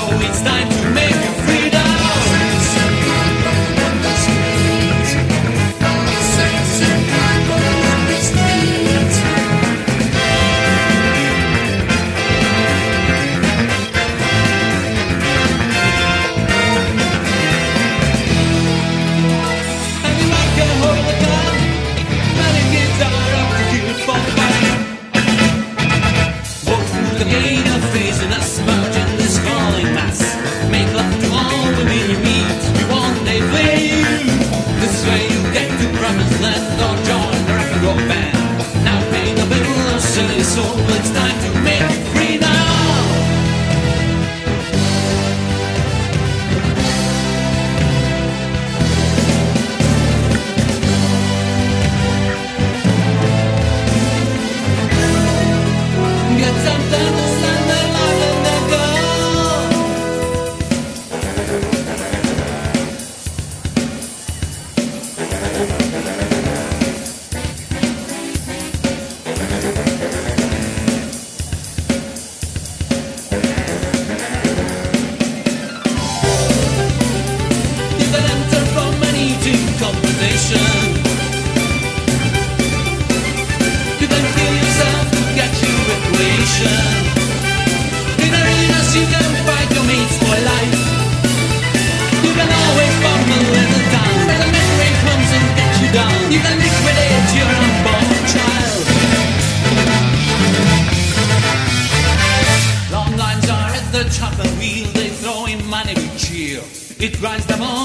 it's time to make your freedom. So it's time to make it free now. Get something to stand alive and then go. You can feel yourself to get your equation. In arenas you can fight your mates for life. You can always fumble in the town, but the memory comes and gets you down. You can liquidate your unborn child. Long lines are at the chopper wheel. They throw in money with cheer. It grinds them all